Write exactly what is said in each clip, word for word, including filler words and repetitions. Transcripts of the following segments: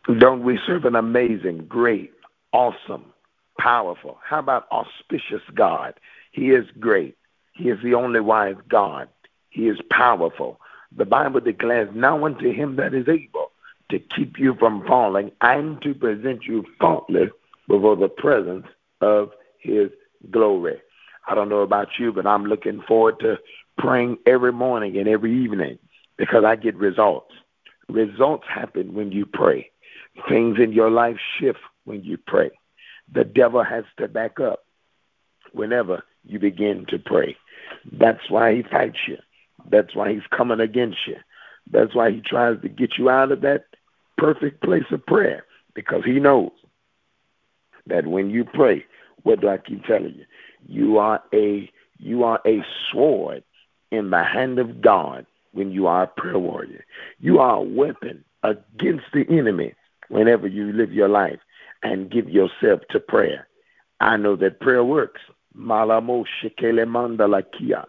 Don't we serve an amazing, great, awesome, powerful? How about auspicious God? He is great. He is the only wise God. He is powerful. The Bible declares, now unto him that is able to keep you from falling and to present you faultless before the presence of his glory. I don't know about you, but I'm looking forward to praying every morning and every evening because I get results. Results happen when you pray. Things in your life shift when you pray. The devil has to back up whenever you begin to pray. That's why he fights you. That's why he's coming against you. That's why he tries to get you out of that perfect place of prayer, because he knows that when you pray, what do I keep telling you? You are a you are a sword in the hand of God when you are a prayer warrior. You are a weapon against the enemy whenever you live your life and give yourself to prayer. I know that prayer works. Malamo shekele mandalakia.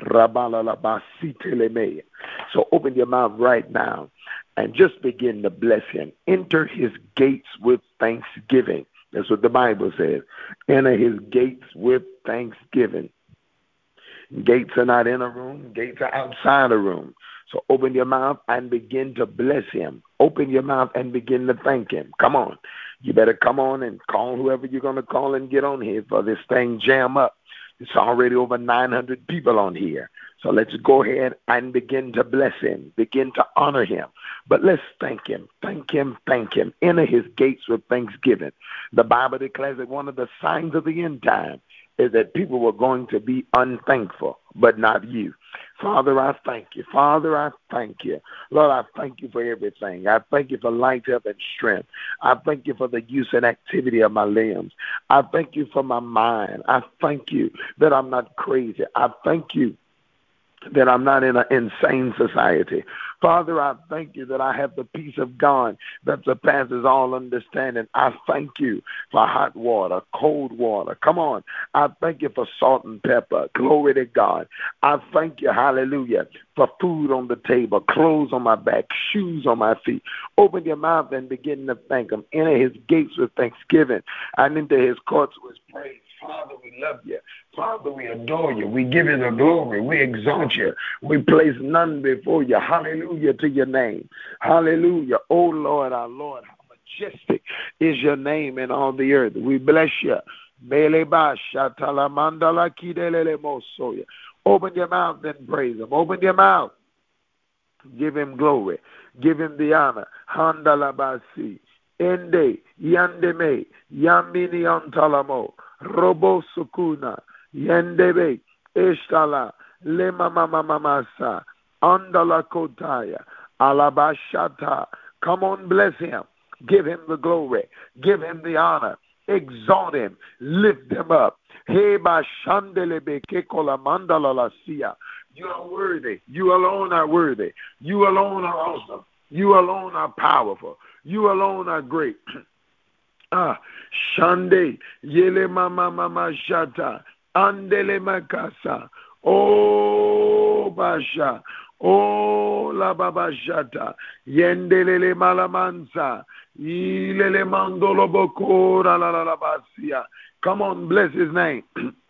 So open your mouth right now and just begin to bless him. Enter his gates with thanksgiving. That's what the Bible says. Enter his gates with thanksgiving. Gates are not in a room. Gates are outside a room. So open your mouth and begin to bless him. Open your mouth and begin to thank him. Come on. You better come on and call whoever you're going to call and get on here for this thing jam up. It's already over nine hundred people on here. So let's go ahead and begin to bless him, begin to honor him. But let's thank him, thank him, thank him. Enter his gates with thanksgiving. The Bible declares that one of the signs of the end time is that people were going to be unthankful, but not you. Father, I thank you. Father, I thank you. Lord, I thank you for everything. I thank you for life, health, and strength. I thank you for the use and activity of my limbs. I thank you for my mind. I thank you that I'm not crazy. I thank you that I'm not in an insane society. Father, I thank you that I have the peace of God that surpasses all understanding. I thank you for hot water, cold water. Come on. I thank you for salt and pepper. Glory to God. I thank you, hallelujah, for food on the table, clothes on my back, shoes on my feet. Open your mouth and begin to thank him. Enter his gates with thanksgiving and into his courts with praise. Father, we love you. Father, we adore you. We give you the glory. We exalt you. We place none before you. Hallelujah to your name. Hallelujah. Oh, Lord, our Lord, how majestic is your name in all the earth. We bless you. Open your mouth and praise him. Open your mouth. Give him glory. Give him the honor. Handalabasi. Ende. Yandeme. Yamini antalamo. Robo sukuna, yendebe, eshtala, lema mama mamasa, andala kotaya, alabashata. Come on, bless him. Give him the glory. Give him the honor. Exalt him. Lift him up. Heba shandelebe kekola mandala lasia. You are worthy. You alone are worthy. You alone are awesome. You alone are powerful. You alone are great. Ah, Shande, Yele Mama Mama Shata, Andele Makasa, Oh Basha, Oh La Baba Shata, Yendelele Malamansa, Ilele Mandolo Bokora La La Basia. Come on, bless his name.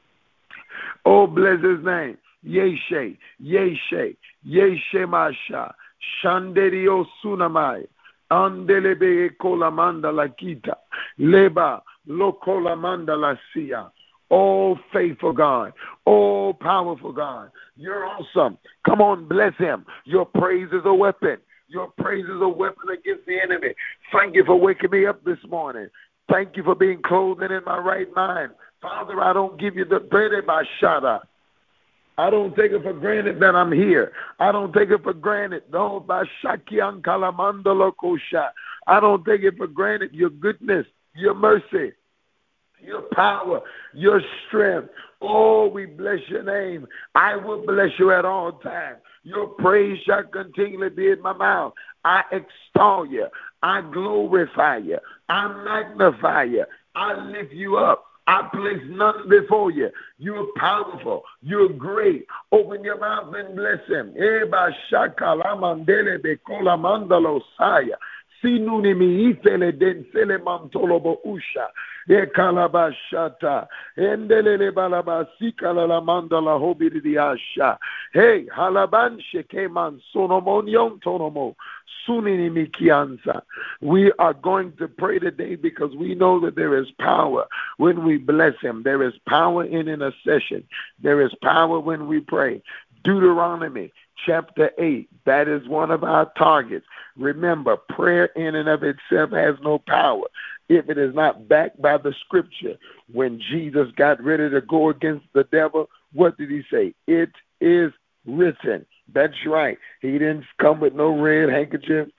Oh, bless his name. Yeshe, Yeshe, Yeshe Masha, Shanderio Sunamai. Andelebe kolamanda la kita, leba lo kolamanda la sia. Oh, faithful God, oh, powerful God, you're awesome. Come on, bless him. Your praise is a weapon. Your praise is a weapon against the enemy. Thank you for waking me up this morning. Thank you for being clothed and in my right mind. Father, I don't give you the bread by shada. I don't take it for granted that I'm here. I don't take it for granted. No, by Shakian Kalamandala Kosha. I don't take it for granted your goodness, your mercy, your power, your strength. Oh, we bless your name. I will bless you at all times. Your praise shall continually be in my mouth. I extol you. I glorify you. I magnify you. I lift you up. I place none before you. You're powerful. You're great. Open your mouth and bless him. Eba shakalamandele bekolamandalo saya. Sinunimi ifele densele mantolobo usha. E kalabashata. Endelele balabasika la mandala hobiri diasha. Hey, halaban shekeman sonomonion tonomo. Sunini kianza. We are going to pray today because we know that there is power when we bless him. There is power in intercession. There is power when we pray. Deuteronomy chapter eight, that is one of our targets. Remember, prayer in and of itself has no power if it is not backed by the scripture. When Jesus got ready to go against the devil, what did he say? It is written. That's right. He didn't come with no red handkerchief.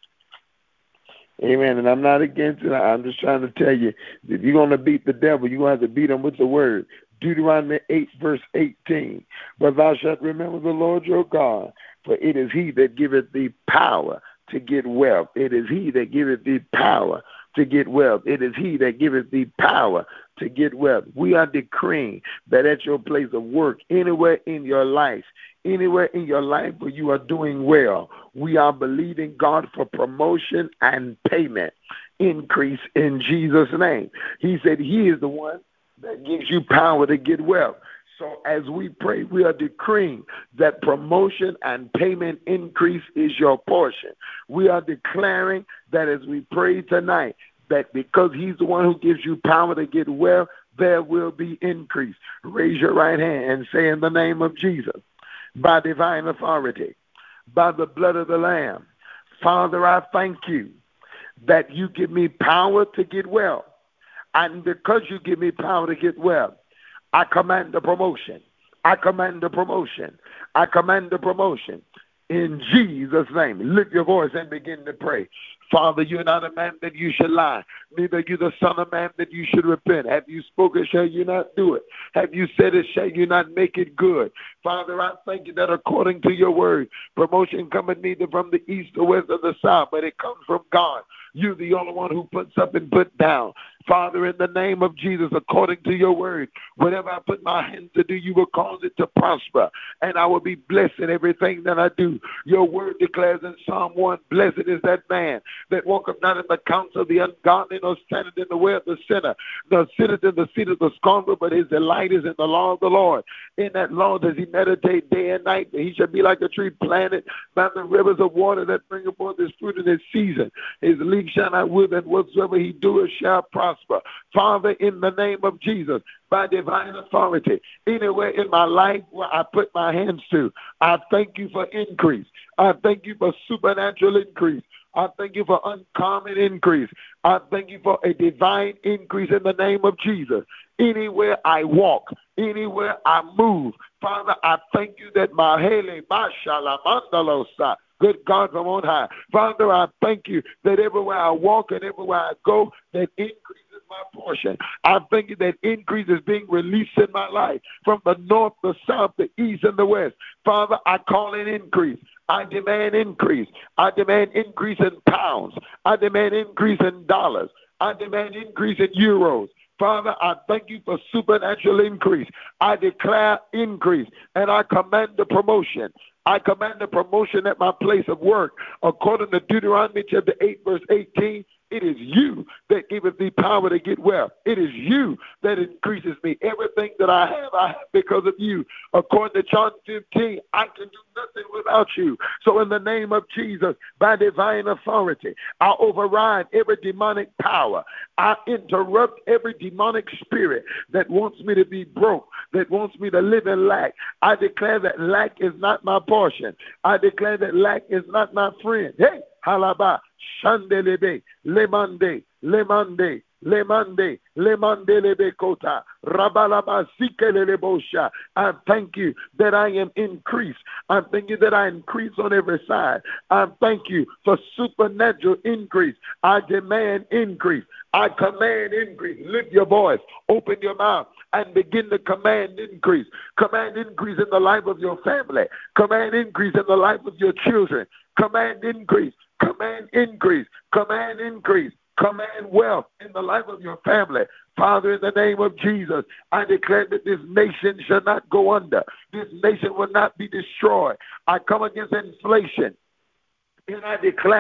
Amen. And I'm not against it. I'm just trying to tell you, if you're going to beat the devil, you're going to have to beat him with the word. Deuteronomy eight, verse eighteen. But thou shalt remember the Lord your God, for it is he that giveth thee power to get wealth. It is he that giveth thee power to get wealth. It is he that giveth thee power to get wealth. We are decreeing that at your place of work, anywhere in your life, anywhere in your life where you are doing well, we are believing God for promotion and payment increase in Jesus' name. He said he is the one that gives you power to get wealth. So as we pray, we are decreeing that promotion and payment increase is your portion. We are declaring that as we pray tonight, that because he's the one who gives you power to get wealth, there will be increase. Raise your right hand and say, in the name of Jesus, by divine authority, by the blood of the Lamb, Father, I thank you that you give me power to get wealth. And because you give me power to get well, I command the promotion. I command the promotion. I command the promotion. In Jesus' name, lift your voice and begin to pray. Father, you're not a man that you should lie, neither you the son of man that you should repent. Have you spoken, shall you not do it? Have you said it, shall you not make it good? Father, I thank you that according to your word, promotion cometh neither from the east, the west, or the south, but it comes from God. You're the only one who puts up and put down. Father, in the name of Jesus, according to your word, whatever I put my hands to do, you will cause it to prosper, and I will be blessed in everything that I do. Your word declares in Psalm one, blessed is that man that walketh not in the counsel of the ungodly, nor standeth in the way of the sinner, nor sitteth in the seat of the scornful, but his delight is in the law of the Lord. In that law does he meditate day and night. He shall be like a tree planted by the rivers of water that bringeth forth his fruit in his season. His leaf shall not wither, and whatsoever he doeth shall prosper. Father, in the name of Jesus, by divine authority, anywhere in my life where I put my hands to, I thank you for increase. I thank you for supernatural increase. I thank you for uncommon increase. I thank you for a divine increase in the name of Jesus. Anywhere I walk, anywhere I move, Father, I thank you that my hele, mashallah, mandalosa, good God from on high. Father, I thank you that everywhere I walk and everywhere I go, that increase is my portion. I thank you that increase is being released in my life from the north, the south, the east, and the west. Father, I call in increase. I demand increase. I demand increase in pounds. I demand increase in dollars. I demand increase in euros. Father, I thank you for supernatural increase. I declare increase, and I command the promotion. I command the promotion at my place of work. According to Deuteronomy chapter eight, verse eighteen, it is you that giveth me power to get well. It is you that increases me. Everything that I have, I have because of you. According to John fifteen, I can do nothing without you. So in the name of Jesus, by divine authority, I override every demonic power. I interrupt every demonic spirit that wants me to be broke, that wants me to live in lack. I declare that lack is not my portion. I declare that lack is not my friend. Hey, halaba, shandelebe, lemande, lemande, lemande, lemande lebe kota, rabalaba sikelelebosha. I thank you that I am increased. I thank you that I increase on every side. I thank you for supernatural increase. I demand increase. I command increase. Lift your voice. Open your mouth and begin to command increase. Command increase in the life of your family. Command increase in the life of your children. Command increase. Command increase. Command increase. Command wealth in the life of your family. Father, in the name of Jesus, I declare that this nation shall not go under. This nation will not be destroyed. I come against inflation. And I declare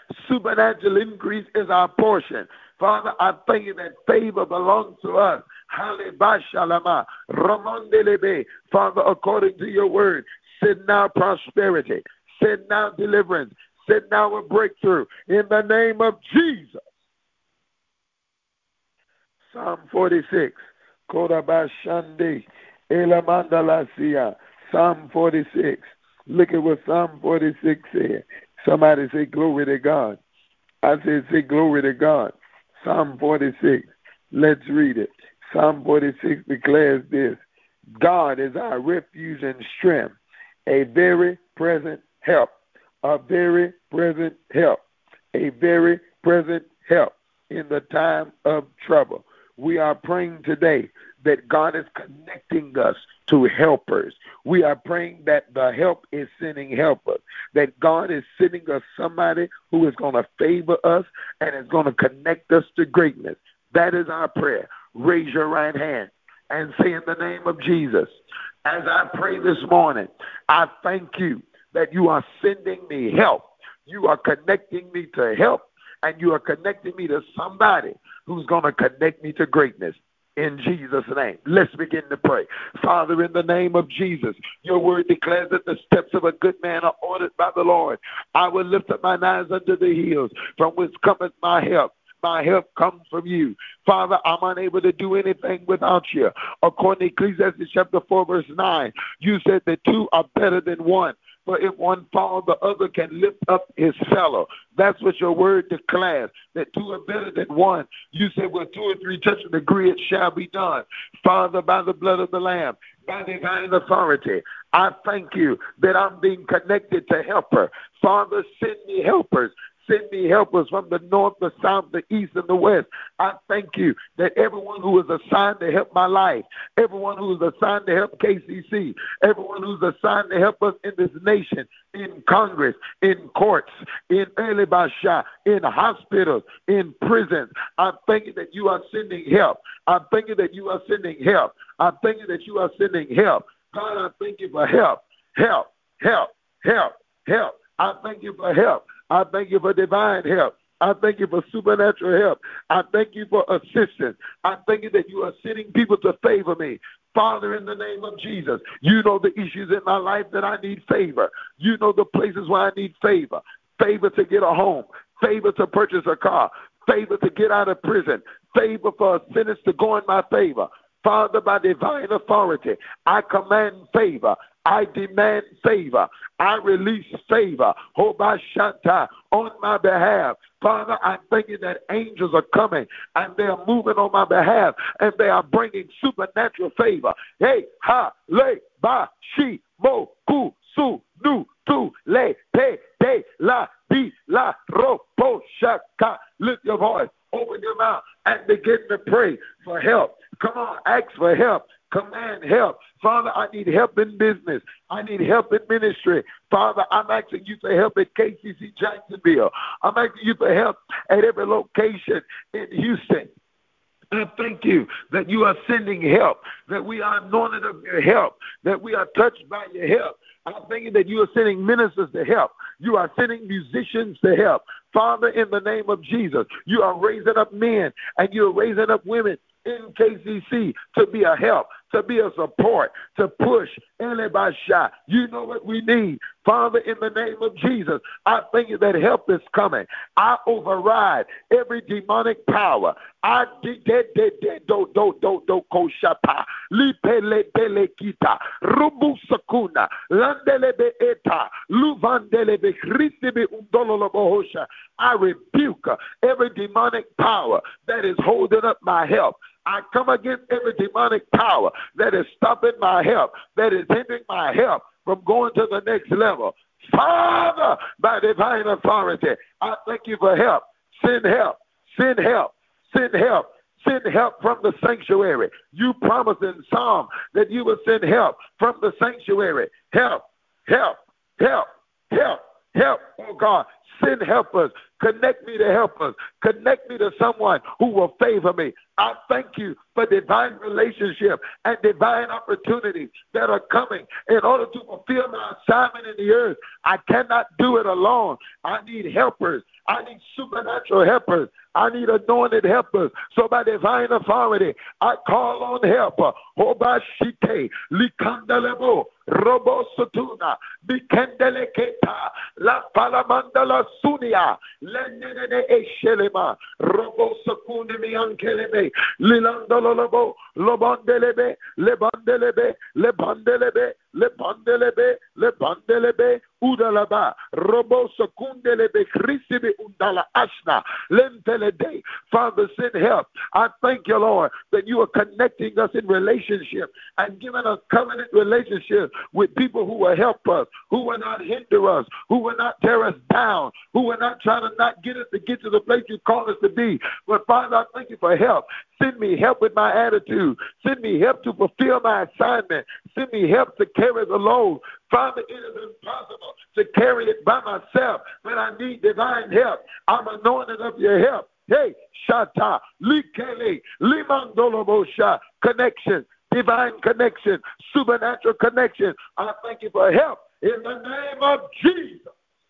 Supernatural increase is our portion. Father, I thank you that favor belongs to us. Halebashalama, Ramondelebe. Father, according to your word, send now prosperity, send now deliverance, send now a breakthrough in the name of Jesus. Psalm forty-six, Kodabashande, Elamandalasia. Psalm forty-six. Look at what Psalm forty-six said. Somebody say, glory to God. I said, say, glory to God. Psalm forty-six. Let's read it. Psalm forty-six declares this: God is our refuge and strength, a very present help, a very present help, a very present help in the time of trouble. We are praying today that God is connecting us to helpers. We are praying that the help is sending helpers, that God is sending us somebody who is going to favor us and is going to connect us to greatness. That is our prayer. Raise your right hand and say, in the name of Jesus, as I pray this morning, I thank you that you are sending me help. You are connecting me to help, and you are connecting me to somebody who's going to connect me to greatness. In Jesus' name, let's begin to pray. Father, in the name of Jesus, your word declares that the steps of a good man are ordered by the Lord. I will lift up mine eyes unto the hills, from whence cometh my help. My help comes from you. Father, I'm unable to do anything without you. According to Ecclesiastes chapter four, verse nine, you said that two are better than one. For if one falls, the other can lift up his fellow. That's what your word declares, that two are better than one. You said, well, two or three touch and agree, it shall be done. Father, by the blood of the Lamb, by divine authority, I thank you that I'm being connected to helper. Father, send me helpers. Send me helpers from the north, the south, the east, and the west. I thank you that everyone who is assigned to help my life, everyone who is assigned to help K C C, everyone who's assigned to help us in this nation, in Congress, in courts, in Elibasha, in hospitals, in prisons, I thank you that you are sending help. I thank you that you are sending help. I thank you that you are sending help. God, I thank you for help, help, help, help, help. I thank you for help. I thank you for divine help. I thank you for supernatural help. I thank you for assistance. I thank you that you are sending people to favor me. Father, in the name of Jesus, you know the issues in my life that I need favor. You know the places where I need favor. Favor to get a home. Favor to purchase a car. Favor to get out of prison. Favor for a sentence to go in my favor. Father, by divine authority, I command favor. I demand favor. I release favor. Hobashanta on my behalf. Father, I thank you that angels are coming and they are moving on my behalf and they are bringing supernatural favor. Hey, ha, le, ba, shi, mo, ku, su, nu, tu, le, te, de, la, di, la, ro, po, shaka. Lift your voice. Open your mouth and begin to pray for help. Come on, ask for help. Command help. Father, I need help in business. I need help in ministry. Father, I'm asking you for help at K C C Jacksonville. I'm asking you for help at every location in Houston. I thank you that you are sending help, that we are anointed of your help, that we are touched by your help. I thank you that you are sending ministers to help. You are sending musicians to help. Father, in the name of Jesus, you are raising up men and you're raising up women in K C C to be a help, to be a support, to push. You know what we need. Father, in the name of Jesus, I thank you that help is coming. I override every demonic power. I did de de de do do do do ko shapa lipele dele kita rubu sakuna landele be eta luvandele be kristi be undolo bohosha. I rebuke every demonic power that is holding up my help. I come against every demonic power that is stopping my help, that is hindering my help from going to the next level. Father, by divine authority, I thank you for help. Send help. Send help. Send help. Send help from the sanctuary. You promised in Psalm that you would send help from the sanctuary. Help, help, help, help, help. Oh God, send helpers. Connect me to helpers. Connect me to someone who will favor me. I thank you for divine relationship and divine opportunities that are coming in order to fulfill my assignment in the earth. I cannot do it alone. I need helpers. I need supernatural helpers. I need anointed helpers. So by divine authority, I call on help. Obashite, Likandelebo, Robo Sotuna, Bikendeleketa, La Palamandala Sunia, Lenene Eshelema, Robo Sakuni Ankelebe, Lilandolobo, Lobondelebe, Lebandelebe, Lebandelebe, Lebandelebe, Lebandelebe, Udalaba, Robo Sakundelebe, Krisibi Undala Ashna, Lentelede. Father, send help. I thank you, Lord, that you are connecting us in relationship and giving us covenant relationship with people who will help us, who will not hinder us, who will not tear us down, who will not try to not get us to get to the place you call us to be. But Father, I thank you for help. Send me help with my attitude. Send me help to fulfill my assignment. Send me help to carry the load. Father, it is impossible to carry it by myself, but I need divine help. I'm anointed of your help. Hey, Shata, Likele, Limandolobosha, connection, divine connection, supernatural connection. I thank you for help in the name of Jesus.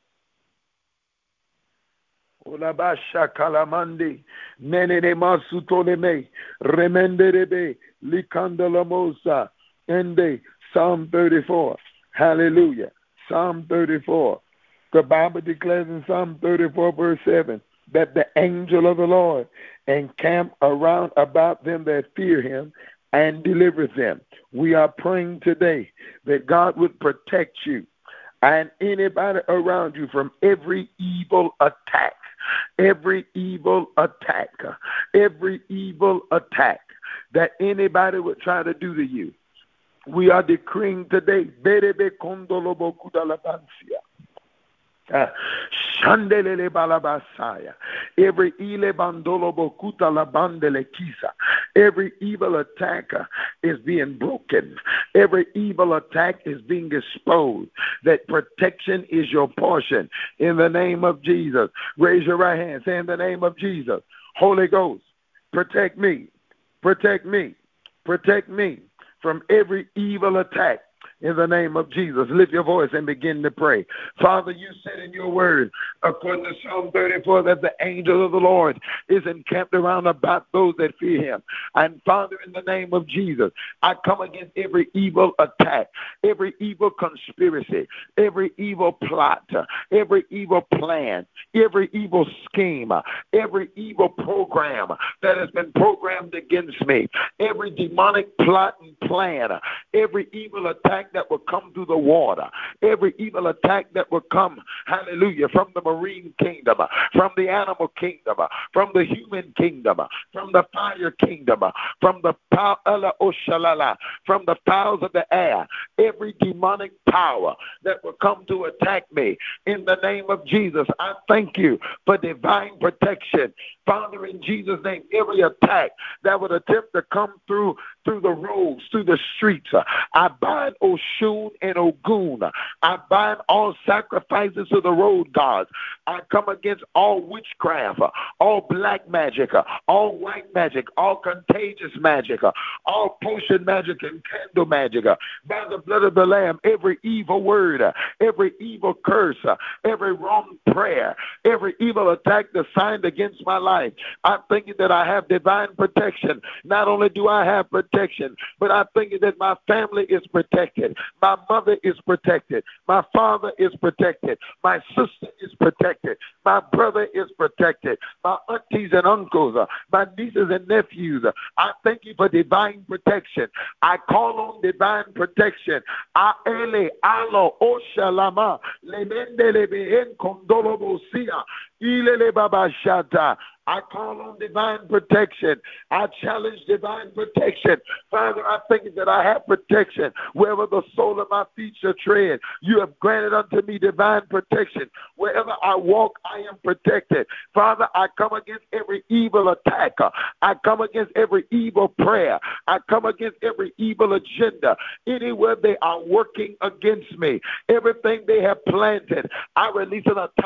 Olabasha kalamandi, menene masutoleme, remenderebe, likandalamosa, ende, Psalm thirty-four. Hallelujah. Psalm thirty-four. The Bible declares in Psalm thirty-four, verse seven, that the angel of the Lord encamp around about them that fear him and delivers them. We are praying today that God would protect you and anybody around you from every evil attack, every evil attack, every evil attack that anybody would try to do to you. We are decreeing today, Berebe kondolobo kudalabansia. Shandelele balabasaya. Every ile bandolobo kutalabandele kisa. Every evil attacker is being broken. Every evil attack is being exposed. That protection is your portion. In the name of Jesus. Raise your right hand. Say in the name of Jesus. Holy Ghost, protect me. Protect me. Protect me from every evil attack in the name of Jesus. Lift your voice and begin to pray. Father, you said in your word, according to Psalm thirty-four, that the angel of the Lord is encamped around about those that fear him. And Father, in the name of Jesus, I come against every evil attack, every evil conspiracy, every evil plot, every evil plan, every evil scheme, every evil program that has been programmed against me, every demonic plot and plan, every evil attack that will come through the water, every evil attack that will come, hallelujah, from the marine kingdom, from the animal kingdom, from the human kingdom, from the fire kingdom, from the power, from the powers of the air, every demonic power that will come to attack me, in the name of Jesus, I thank you for divine protection. Father, in Jesus' name, every attack that would attempt to come through through the roads, through the streets, I bind Oshun and Ogun. I bind all sacrifices to the road gods. I come against all witchcraft, all black magic, all white magic, all contagious magic, all potion magic and candle magic. By the blood of the Lamb, every evil word, every evil curse, every wrong prayer, every evil attack that's signed against my life. I'm thinking that I have divine protection. Not only do I have protection, but I'm thinking that my family is protected. My mother is protected. My father is protected. My sister is protected. My brother is protected. My aunties and uncles, my nieces and nephews. I thank you for divine protection. I call on divine protection. Aele alo oshalama lemendele behen kondolobo sia ilele baba shata. I call on divine protection. I challenge divine protection. Father, I thank that I have protection wherever the sole of my feet shall tread. You have granted unto me divine protection. Wherever I walk, I am protected. Father, I come against every evil attacker. I come against every evil prayer. I come against every evil agenda. Anywhere they are working against me, everything they have planted, I release an atomic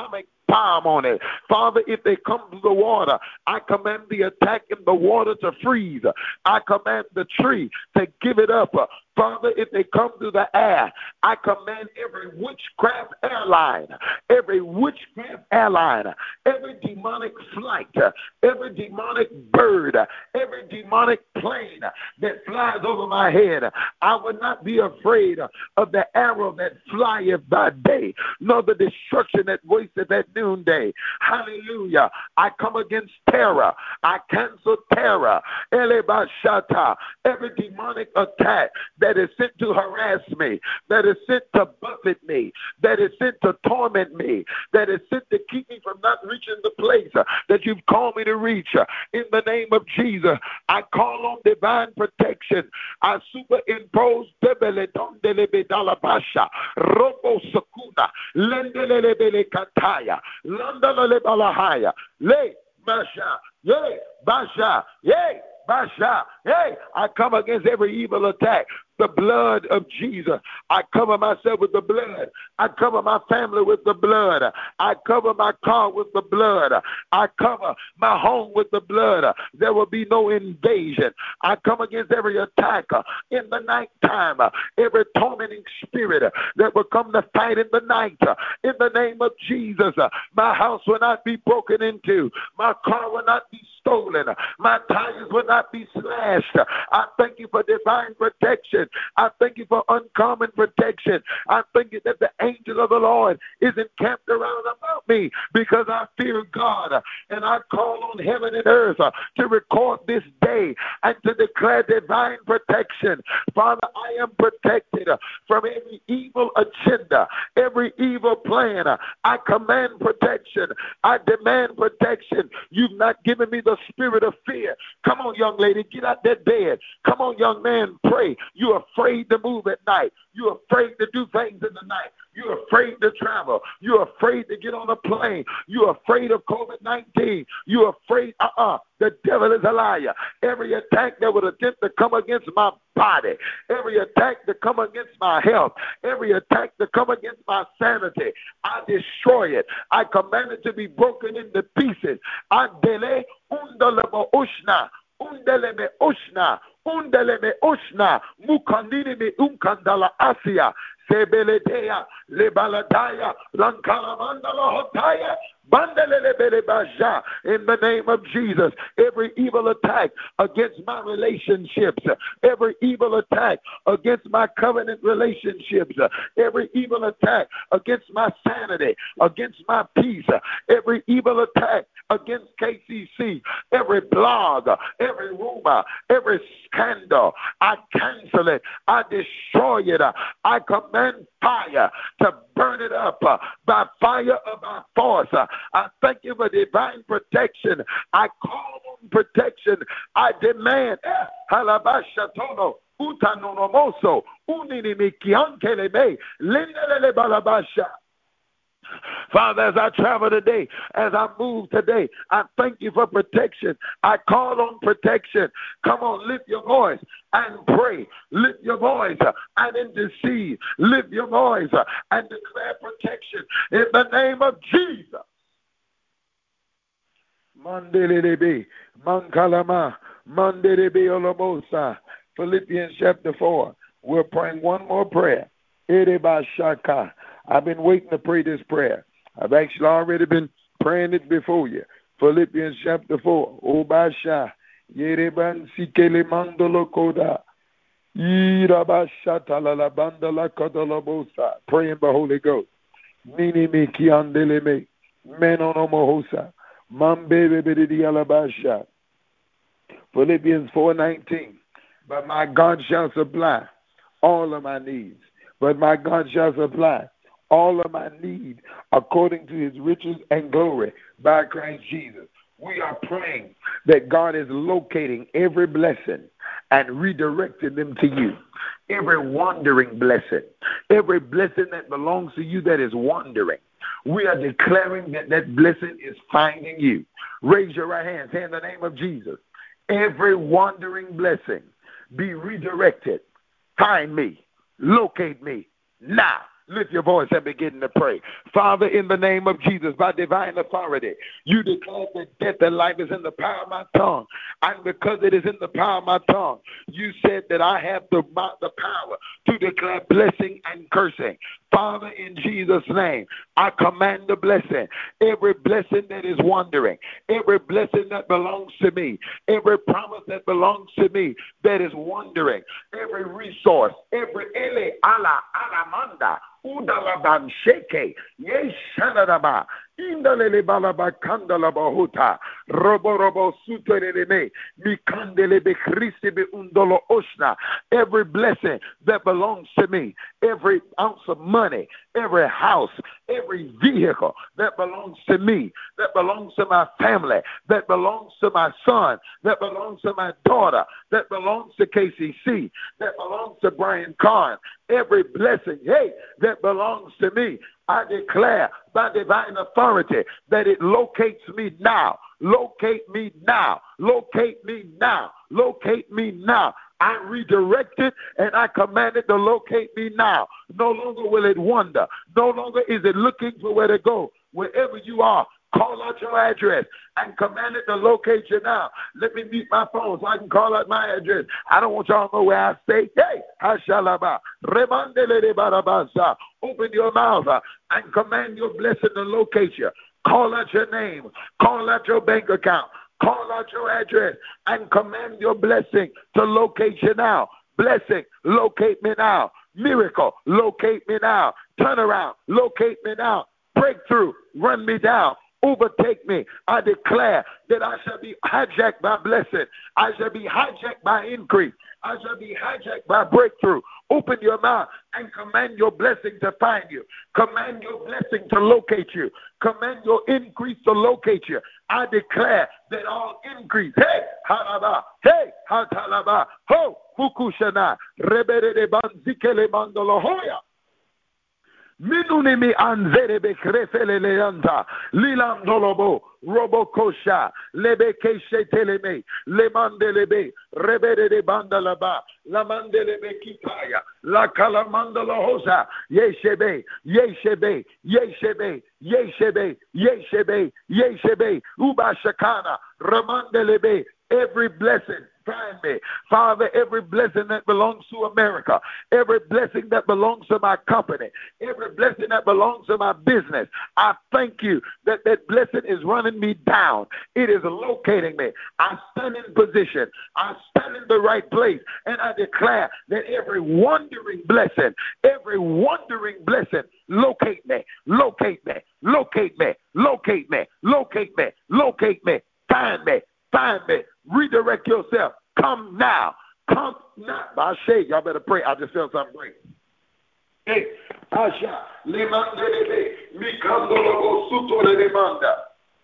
palm on it. Father, if they come to the water, I command the attack in the water to freeze. I command the tree to give it up. Father, if they come through the air, I command every witchcraft airline, every witchcraft airline, every demonic flight, every demonic bird, every demonic plane that flies over my head. I will not be afraid of the arrow that flieth by day, nor the destruction that wasteth at noonday. Hallelujah. I come against terror. I cancel terror. Elebashata. Every demonic attack that is sent to harass me, that is sent to buffet me, that is sent to torment me, that is sent to keep me from not reaching the place uh, that you've called me to reach. Uh, in the name of Jesus, I call on divine protection. I superimpose Debeletondelebe Dalabasha, Robo Sakuna, Lendelebele Kataya, Landalele Balahaya, Le Basha, Yay, Basha, Yay. Basha, hey, I come against every evil attack. The blood of Jesus. I cover myself with the blood. I cover my family with the blood. I cover my car with the blood. I cover my home with the blood. There will be no invasion. I come against every attack in the nighttime, every tormenting spirit that will come to fight in the night. In the name of Jesus, my house will not be broken into. My car will not be stolen. My tires will not be slashed. I thank you for divine protection. I thank you for uncommon protection. I thank you that the angel of the Lord is encamped around about me because I fear God. And I call on heaven and earth to record this day and to declare divine protection. Father, I am protected from every evil agenda, every evil plan. I command protection. I demand protection. You've not given me the spirit of fear. Come on, young lady, get out that bed. Come on, young man, pray. You're afraid to move at night. You're afraid to do things in the night. You're afraid to travel. You're afraid to get on a plane. You're afraid of COVID nineteen. You're afraid, uh-uh, the devil is a liar. Every attack that would attempt to come against my body, every attack to come against my health, every attack to come against my sanity, I destroy it. I command it to be broken into pieces. I delay undalebo ushna. Undeleme Oshna, Undeleme Oshna, Mukandini me Unkandala Asia, Sebeledea, Lebaladaya, Lankalamandala Hotaya, Bandelebelebaja, in the name of Jesus. Every evil attack against my relationships, every evil attack against my covenant relationships, every evil attack against my sanity, against my peace, every evil attack against K C C, every blog, every rumor, every scandal, I cancel it, I destroy it, I command fire to burn it up uh, by fire of my force. Uh, I thank you for divine protection. I call on protection. I demand eh, halabashatono utanonomoso uninimikiankeleme lindelele balabasha. Father, as I travel today, as I move today, I thank you for protection. I call on protection. Come on, lift your voice and pray. Lift your voice and intercede. Lift your voice and declare protection in the name of Jesus. Mandelebe, Mankalama, Mandelebe Olamosa. Philippians chapter four. We're praying one more prayer. Ereba Shaka. I've been waiting to pray this prayer. I've actually already been praying it before you. Philippians chapter four. Obasha. Yereban Sikele Mandolo Koda. Irabasha Talalabandala Kodolobosa. Pray in the Holy Ghost. Nini me kiandele me. Menono Mohosa. Mambe Bedi Alabasha. Philippians four nineteen. But my God shall supply all of my needs. But my God shall supply all of my need according to his riches and glory by Christ Jesus. We are praying that God is locating every blessing and redirecting them to you. Every wandering blessing, every blessing that belongs to you that is wandering, we are declaring that that blessing is finding you. Raise your right hand. Say in the name of Jesus, every wandering blessing be redirected. Find me. Locate me now Lift your voice and begin to pray. Father, in the name of Jesus, by divine authority, you declare that death and life is in the power of my tongue. And because it is in the power of my tongue, you said that I have the, the power to declare blessing and cursing. Father, in Jesus' name, I command the blessing. Every blessing that is wandering, every blessing that belongs to me, every promise that belongs to me that is wandering, every resource, every ele ala alamanda, udalaban sheke, ye shanadaba, indalele balaba kandala bahuta, robo robo sutereme, mikandele be christi be undolo oshna. Every blessing that belongs to me, every ounce of money, every house, every vehicle that belongs to me, that belongs to my family, that belongs to my son, that belongs to my daughter, that belongs to K C C, that belongs to Brian Kahn, every blessing, hey, that belongs to me, I declare by divine authority that it locates me now. Locate me now. Locate me now. Locate me now. I redirect it and I command it to locate me now. No longer will it wander. No longer is it looking for where to go. Wherever you are, call out your address and command it to locate you now. Let me mute my phone so I can call out my address. I don't want y'all to know where I stay. Hey, Hashalaba, Remandele Barabasa. Open your mouth uh, and command your blessing to locate you. Call out your name. Call out your bank account. Call out your address and command your blessing to locate you now. Blessing, locate me now. Miracle, locate me now. Turnaround, locate me now. Breakthrough, run me down. Overtake me. I declare that I shall be hijacked by blessing. I shall be hijacked by increase. I shall be hijacked by breakthrough. Open your mouth and command your blessing to find you. Command your blessing to locate you. Command your increase to locate you. I declare that all increase. Hey, halaba. Hey, hatalaba. Ho, fukushana. Rebere de banzikele mandolohoya. Minunimi anzerebe krefele leanta lilandolobo robokosha lebeke sheteleme lemandelebe rebere de bandalaba la mandelebe kipaya la kalamandala hosa yeshebe yeshebe yeshebe yeshebe yeshebe yeshebe ubashakana ramandelebe. Every blessing find me. Father, every blessing that belongs to America, every blessing that belongs to my company, every blessing that belongs to my business, I thank you that that blessing is running me down. It is locating me. I stand in position. I stand in the right place. And I declare that every wandering blessing, every wandering blessing, locate me, locate me, locate me, locate me, locate me, locate me, find me, find me. Redirect yourself. Come now. Come now. I say, y'all better pray. I just felt something break. Hey, Asha, Lemandele, Mikandolo, Suto de Demanda.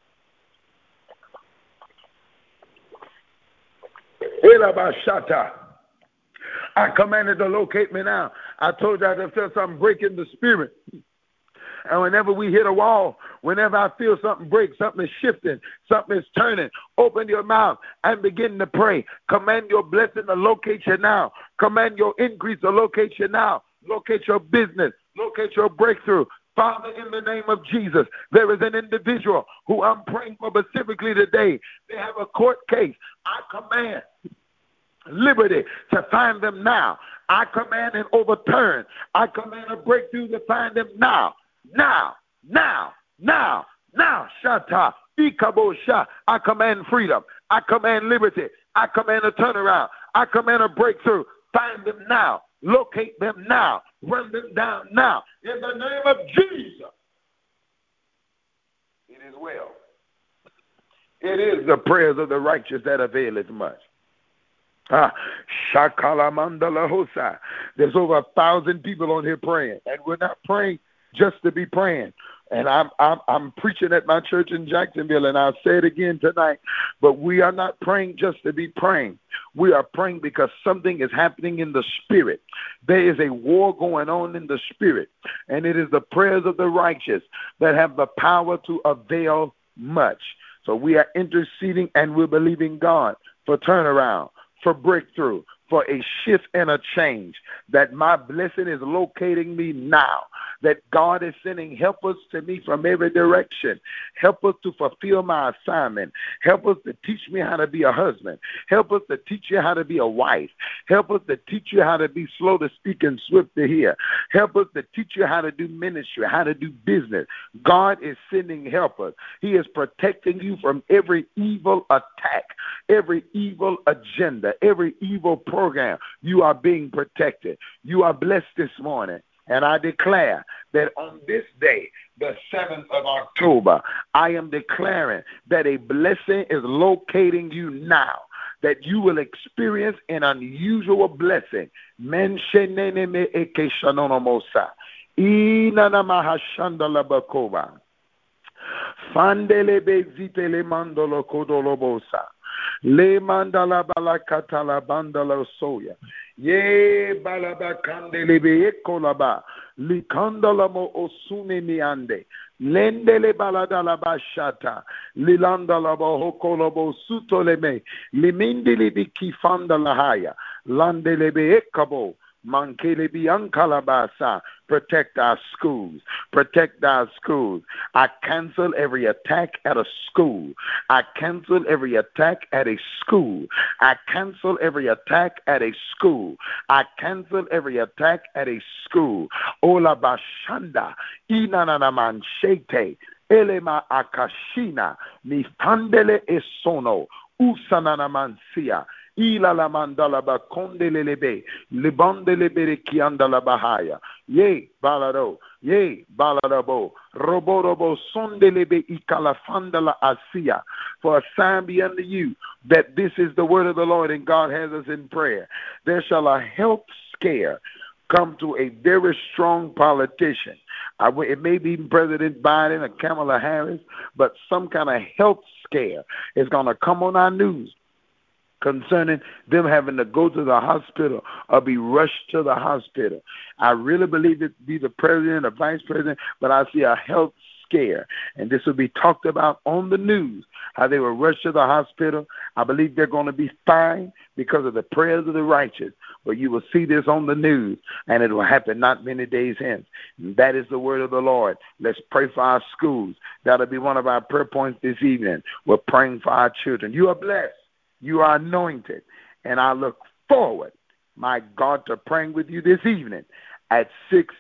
Elabashata. I commanded to locate me now. I told you I just felt something break in the spirit. And whenever we hit a wall, whenever I feel something break, something is shifting, something is turning, open your mouth and begin to pray. Command your blessing to locate you now. Command your increase to locate you now. Locate your business. Locate your breakthrough. Father, in the name of Jesus, there is an individual who I'm praying for specifically today. They have a court case. I command liberty to find them now. I command an overturn. I command a breakthrough to find them now. Now, now, now, now, Shata, Ikabosha. I command freedom. I command liberty. I command a turnaround. I command a breakthrough. Find them now. Locate them now. Run them down now. In the name of Jesus. It is well. It is the prayers of the righteous that avail as much. Ah, Shakalamandala Hosa. There's over a thousand people on here praying, and we're not praying just to be praying. And I'm I'm I'm preaching at my church in Jacksonville, and I'll say it again tonight. But we are not praying just to be praying. We are praying because something is happening in the spirit. There is a war going on in the spirit, and it is the prayers of the righteous that have the power to avail much. So we are interceding, and we're believing God for turnaround, for breakthrough, for a shift and a change, that my blessing is locating me now, that God is sending helpers to me from every direction. Help us to fulfill my assignment. Help us to teach me how to be a husband. Help us to teach you how to be a wife. Help us to teach you how to be slow to speak and swift to hear. Help us to teach you how to do ministry, how to do business. God is sending helpers. He is protecting you from every evil attack, every evil agenda, every evil program. You are being protected. You are blessed this morning. And I declare that on this day, the seventh of October, I am declaring that a blessing is locating you now, that you will experience an unusual blessing. Mensheneneme eke shanonomosa. Inanamahashandalabakova. Fandelebe zitele mandolo kodolobosa. Le mandala balakatala bandala soya. Ye balaba kandelebe ekolaba. Likandala mo osune miande. Lendele baladala bashata. Lilandala bahokolobo sutoleme. Limindili bikifandala haya. Landelebe ekabo. Mankelebi ankalabasa. Protect our schools. Protect our schools. I cancel every attack at a school. I cancel every attack at a school. I cancel every attack at a school. I cancel every attack at a school. Ola bashanda inanana manshete elema akashina mifandele esono usanana mansia. Ila la mandala ba kondelelebe, libandelebe kiandala bahaya. Ye balado, ye baladabo, roborobo sondelebe ikalafandala asia. For a sign be unto you that this is the word of the Lord, and God has us in prayer. There shall a health scare come to a very strong politician. I, it may be President Biden or Kamala Harris, but some kind of health scare is going to come on our news concerning them having to go to the hospital or be rushed to the hospital. I really believe it be the president or vice president, but I see a health scare. And this will be talked about on the news, how they were rushed to the hospital. I believe they're going to be fine because of the prayers of the righteous. But you will see this on the news, and it will happen not many days hence. And that is the word of the Lord. Let's pray for our schools. That'll be one of our prayer points this evening. We're praying for our children. You are blessed. You are anointed, and I look forward, my God, to praying with you this evening at six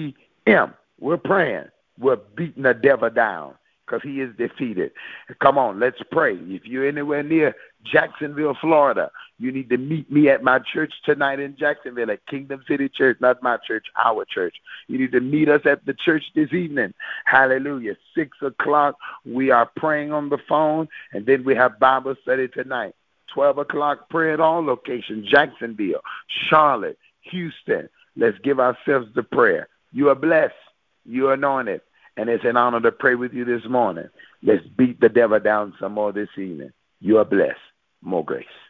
p.m. We're praying. We're beating the devil down because he is defeated. Come on, let's pray. If you're anywhere near Jacksonville, Florida, you need to meet me at my church tonight in Jacksonville at Kingdom City Church, not my church, our church. You need to meet us at the church this evening. Hallelujah. Six o'clock, we are praying on the phone, and then we have Bible study tonight. twelve o'clock prayer at all locations, Jacksonville, Charlotte, Houston. Let's give ourselves the prayer. You are blessed. You are anointed. And it's an honor to pray with you this morning. Let's beat the devil down some more this evening. You are blessed. More grace.